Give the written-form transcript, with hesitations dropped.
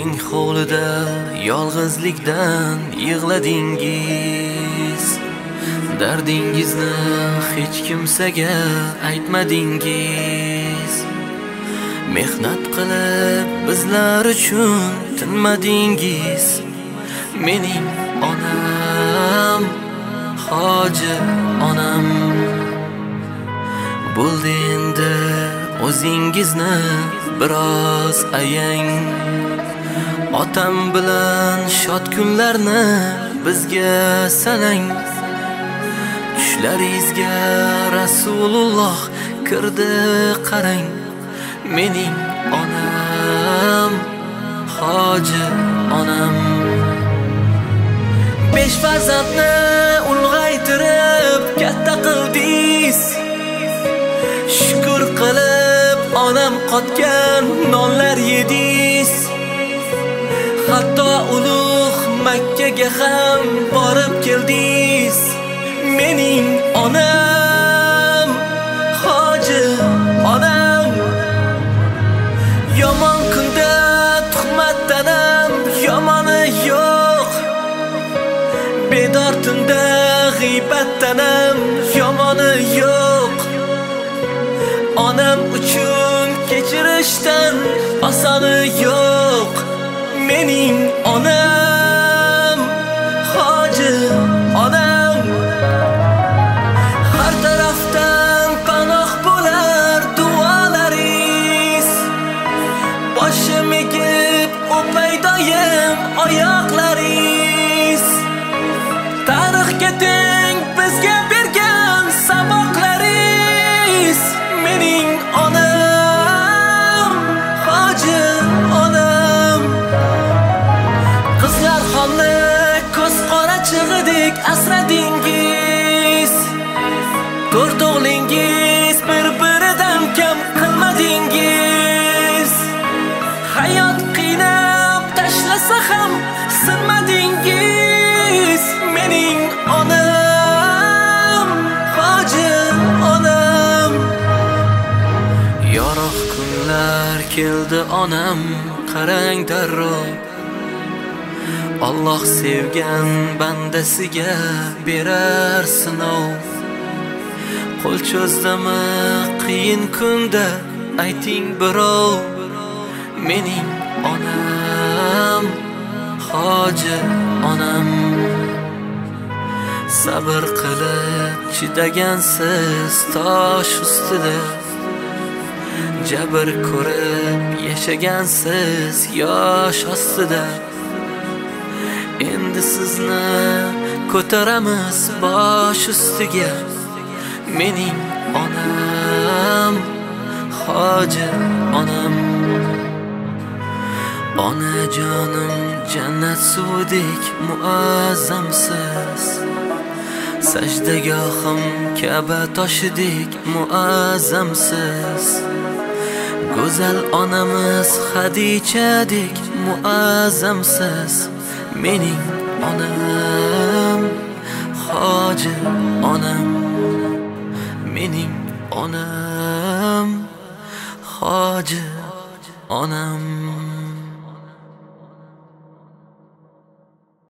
Keng hovlida yolg'izlikdan yig'ladingiz. Dardingizni hech kimsaga aytmadingiz. Mehnat qilib bizlar uchun tinmadingiz. Mening onam, hoji onam. Bo'ldi endi o'zingizni biroz ayang. Otam bilan shod kunlarni bizga sanang. Tushlaringizga Rasululloh kirdi qarang. Mening onam, hoji onam. 5 farzandni ulg'aytirib katta qildingiz. Shukr qilib onam qotgan nonlar yedingiz. Hatto ulug' Makkaga ham borib keldingiz. Mening onam, hoji onam. Yomon kunda tuhmatdan ham yomoni yo'q. Bedor tunda g'iybatdan ham yomoni yo'q. Onam uchun kechirishdan osoni yo'q. Mening onam, hoji onam. Har tarafdan panoh bo'lar duolaringiz. Boshim egib o'pay doim oyoqlaringiz. Tarixga teng bizga bergan saboqlaringiz. Mening onam, hoji onam. Qizlar xonni ko'z qorachig'idek asradingiz. To'rt o'g'lingiz bir-biridan kam qilmadingiz. Hayot qiynab tashlasa ham sinmadingiz. Mening onam, hoji onam. Yorug' kunlar keldi onam, qarang darrov. Alloh sevgan bandasiga berar sinov. Qo'l cho'zdimi qiyin kunda ayting birov. Mening onam, hoji onam. Sabr qilib chidagansiz tosh ustida. Jabr ko'rib yashagansiz yosh ostida. Endi sizni ko'taramiz bosh ustiga. Mening onam, hoji onam. Onajonim jannat suvdek muazzamsiz. Sajdagohim Ka'ba toshidek muazzamsiz. Go'zal onamiz Xadichadek muazzamsiz. Mening onam, hoji onam. Mening onam, hoji onam.